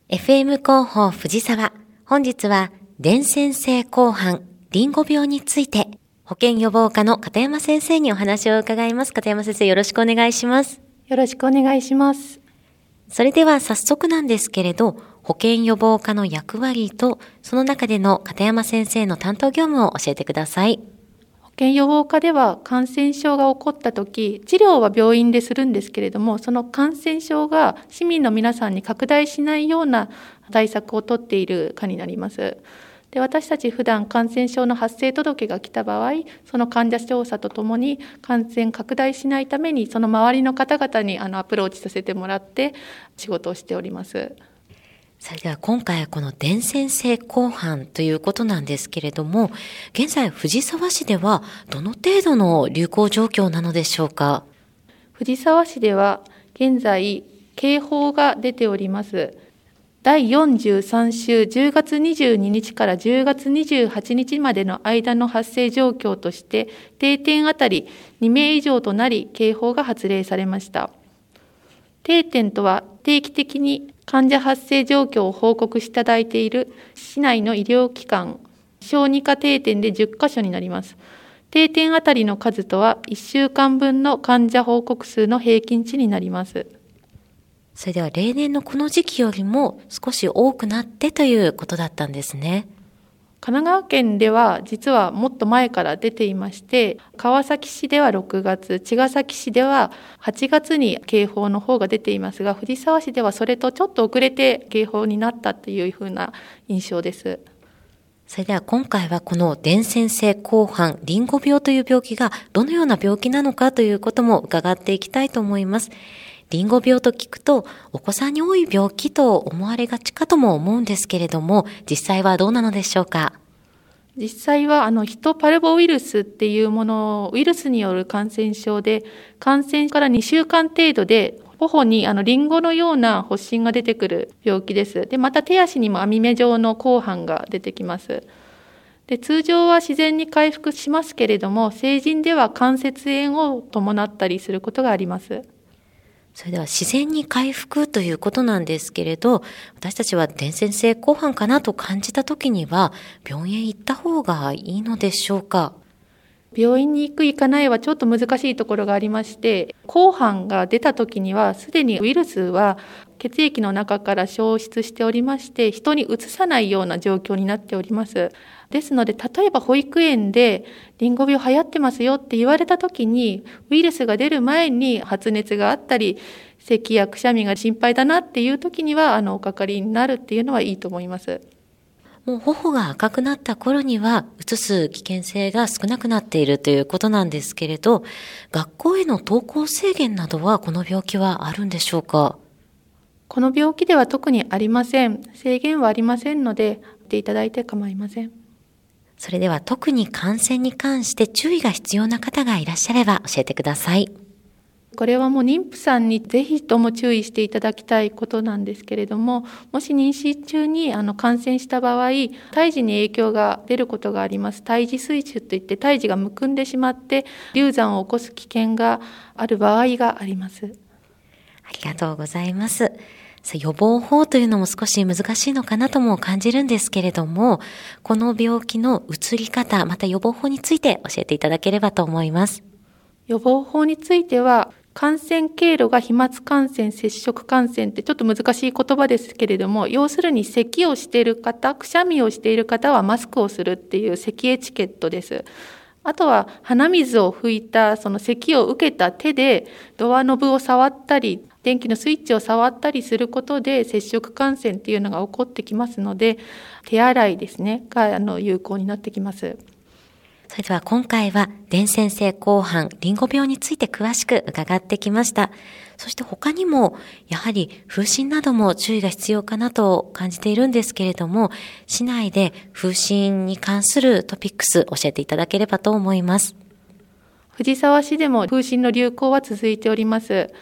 FM 広報藤沢。本日は伝染性紅斑リンゴ病について保健予防課の片山先生にお話を伺います。片山先生、よろしくお願いします。 よろしくお願いします。 それでは早速なんですけれど、保健予防課の役割とその中での片山先生の担当業務を教えてください。 保健予防課では感染症が起こったとき、治療は病院でするんですけれども、その感染症が市民の皆さんに拡大しないような対策をとっている課になります。で、私たち普段感染症の発生届が来た場合、その患者調査とともに感染拡大しないために、その周りの方々にアプローチさせてもらって仕事をしております。 それでは今回はこの伝染性紅斑ということなんですけれども、現在藤沢市ではどの程度の流行状況なのでしょうか。 藤沢市では現在警報が出ております。第43週10月22日から10月28日までの間の発生状況として、定点あたり2名以上となり警報が発令されました。定点とは定期的に患者発生状況を報告していただいている市内の医療機関、小児科定点で10カ所になります。定点あたりの数とは1週間分の患者報告数の平均値になります。 それでは例年のこの時期よりも少し多くなってということだったんですね。 神奈川県では実はもっと前から出ていまして、川崎市では6月、茅ヶ崎市では8月に警報の方が出ていますが、藤沢市ではそれとちょっと遅れて警報になったというふうな印象です。 それでは今回はこの伝染性紅斑リンゴ病という病気がどのような病気なのかということも伺っていきたいと思います。リンゴ病と聞くとお子さんに多い病気と思われがちかとも思うんですけれども、実際はどうなのでしょうか。 実際はヒトパルボウイルスっていうもの、ウイルスによる感染症で、感染から2週間程度で頬にリンゴのような発疹が出てくる病気です。で、また手足にも網目状の紅斑が出てきます。で、通常は自然に回復しますけれども、成人では関節炎を伴ったりすることがあります。 それでは自然に回復ということなんですけれど、私たちは伝染性紅斑かなと感じたときには病院へ行った方がいいのでしょうか。 病院に行く行かないはちょっと難しいところがありまして、紅斑が出た時にはすでにウイルスは血液の中から消失しておりまして、人にうつさないような状況になっております。ですので、例えば保育園でリンゴ病流行ってますよって言われた時に、ウイルスが出る前に発熱があったり、咳やくしゃみが心配だなっていう時にはおかかりになるっていうのはいいと思います。 もう頬が赤くなった頃にはうつす危険性が少なくなっているということなんですけれど、学校への登校制限などはこの病気はあるんでしょうか。 この病気では特にありません。制限はありませんので、見ていただいて構いません。 それでは特に感染に関して注意が必要な方がいらっしゃれば教えてください。 これはもう妊婦さんにぜひとも注意していただきたいことなんですけれども、もし妊娠中に感染した場合、胎児に影響が出ることがあります。胎児水腫といって胎児がむくんでしまって流産を起こす危険がある場合があります。 ありがとうございます。予防法というのも少し難しいのかなとも感じるんですけれども、この病気の移り方、また予防法について教えていただければと思います。 予防法については、感染経路が飛沫感染、接触感染ってちょっと難しい言葉ですけれども、要するに咳をしている方、くしゃみをしている方はマスクをするっていう咳エチケットです。あとは鼻水を拭いたその咳を受けた手でドアノブを触ったり、電気のスイッチを触ったりすることで接触感染っていうのが起こってきますので、手洗いですねが有効になってきます。 それでは今回は伝染性紅斑リンゴ病について詳しく伺ってきました。そして他にもやはり風疹なども注意が必要かなと感じているんですけれども、市内で風疹に関するトピックス教えていただければと思います。 藤沢市でも風疹の流行は続いております。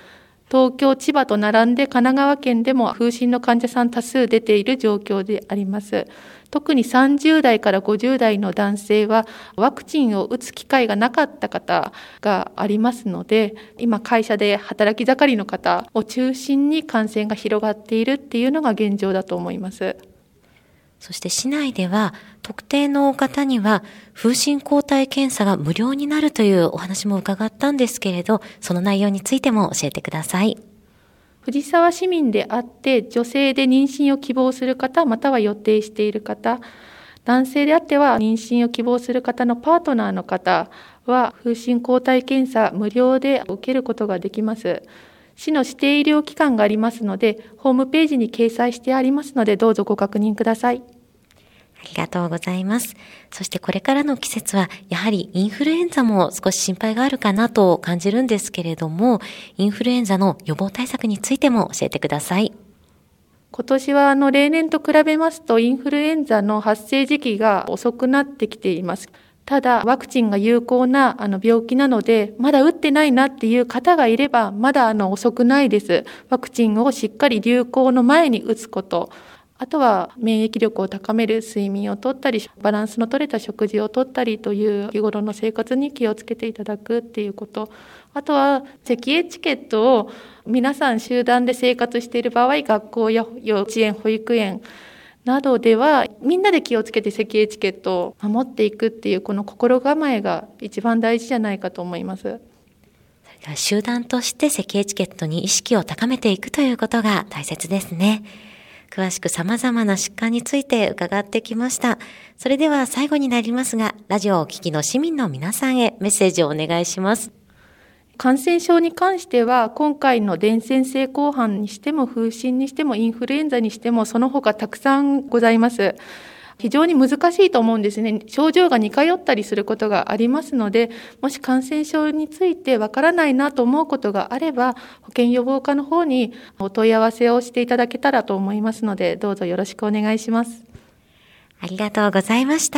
東京、千葉と並んで神奈川県でも風疹の患者さん多数出ている状況であります。特に30代から50代の男性はワクチンを打つ機会がなかった方がありますので、今会社で働き盛りの方を中心に感染が広がっているっていうのが現状だと思います。 そして市内では特定の方には風疹抗体検査が無料になるというお話も伺ったんですけれど、その内容についても教えてください。 藤沢市民であって女性で妊娠を希望する方または予定している方、男性であっては妊娠を希望する方のパートナーの方は風疹抗体検査無料で受けることができます。市の指定医療機関がありますので、ホームページに掲載してありますので、どうぞご確認ください。 ありがとうございます。そしてこれからの季節は、やはりインフルエンザも少し心配があるかなと感じるんですけれども、インフルエンザの予防対策についても教えてください。 今年は例年と比べますと、インフルエンザの発生時期が遅くなってきています。ただ、ワクチンが有効な病気なので、まだ打ってないなっていう方がいれば、まだ遅くないです。ワクチンをしっかり流行の前に打つこと。あとは免疫力を高める睡眠をとったり、バランスの取れた食事をとったりという日頃の生活に気をつけていただくっていうこと。あとは咳エチケットを皆さん集団で生活している場合、学校や幼稚園、保育園などではみんなで気をつけて咳エチケットを守っていくっていうこの心構えが一番大事じゃないかと思います。 集団として咳エチケットに意識を高めていくということが大切ですね。詳しく様々な疾患について伺ってきました。それでは最後になりますが、ラジオをお聞きの市民の皆さんへメッセージをお願いします。 感染症に関しては、今回の伝染性紅斑にしても風疹にしてもインフルエンザにしてもその他たくさんございます。非常に難しいと思うんですね。症状が似通ったりすることがありますので、もし感染症についてわからないなと思うことがあれば、保健予防課の方にお問い合わせをしていただけたらと思いますので、どうぞよろしくお願いします。 ありがとうございました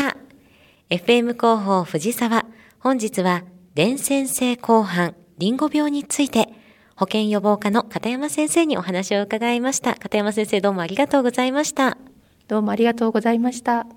。FM 広報藤沢、本日は伝染性紅斑リンゴ病について保健予防課の片山先生にお話を伺いました。片山先生、どうもありがとうございました。 どうもありがとうございました。